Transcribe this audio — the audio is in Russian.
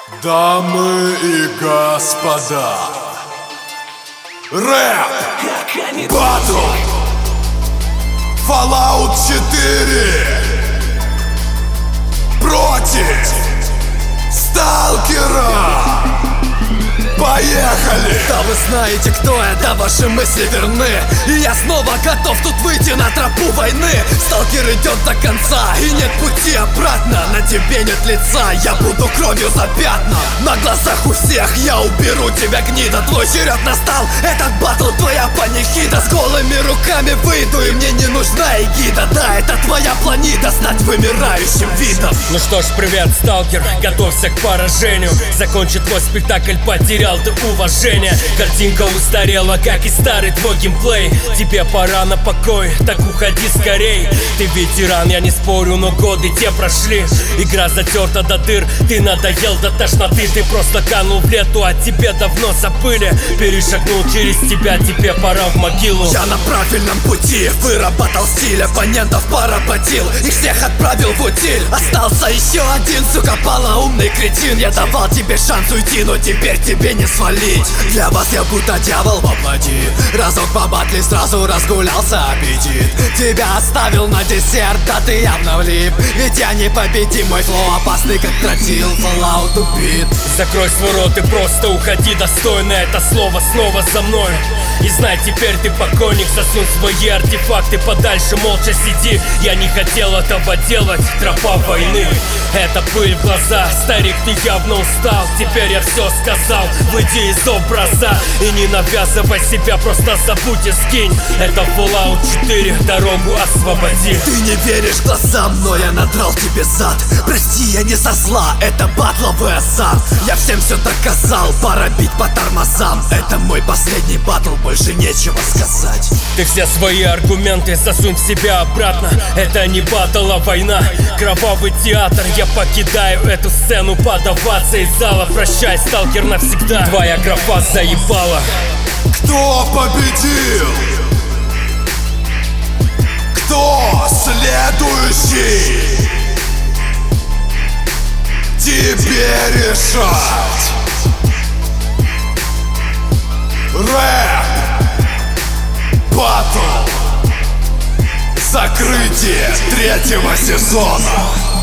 Дамы и господа, рэп батл Fallout 4 против Сталкера. Поехали! Да вы знаете, кто я, да ваши мысли верны. И я снова готов тут выйти на тропу войны. Сталкер идет до конца, и нет пути обратно. На тебе нет лица, я буду кровью запятнан. На глазах у всех я уберу тебя, гнида. Твой черед настал, этот батл твоя панихида. С голыми руками выйду, и мне не нужна эгида. Да, это твоя планета, стать вымирающим видом. Ну что ж, привет, сталкер, готовься к поражению. Закончит твой спектакль, потерял ты уважение. Картинка устарела, как и старый твой геймплей. Тебе пора на покой, так уходи скорей. Ты ветеран, я не спорю, но годы те прошли. Игра затерта до дыр, ты надоел до тошноты. Ты просто канул в лету, а тебе давно забыли. Перешагнул через тебя, тебе пора в могилу. Я на правильном пути, выработал стиль. Оппонентов поработил, их всех отправил в утиль. Остался еще один, сука, полоумный кретин. Я давал тебе шанс уйти, но теперь тебе не свалить. Для вас я будто дьявол воплоти. Разок по батле сразу разгулялся аппетит. Тебя оставил на десерт, да ты явно влип. Ведь я непобедим, мой флоу опасный как тротил. Fallout убит. Закрой свой рот и просто уходи достойно. Это слово снова за мной. И знай, теперь ты покойник. Засунь свои артефакты подальше, молча сиди. Я не хотел этого делать, тропа войны. Это пыль в глаза, старик, ты явно устал. Теперь я все сказал, выйди из образа. И не навязывай себя, просто забудь и скинь. Это Fallout 4, дорогу освободи. Ты не веришь глазам, но я надрал тебе зад. Прости, я не со зла, это батловый азарт. Я всем все доказал, пора бить по тормозам. Это мой последний батл, больше нечего сказать. Ты все свои аргументы засунь в себя обратно. Это не батл, а война, кровавый театр. Я покидаю эту сцену, подаваться из зала. Прощай, сталкер, навсегда, твоя графа заебала. Кто победил? Кто следующий? Тебе решать. Рэп батл. Закрытие 3-го сезона.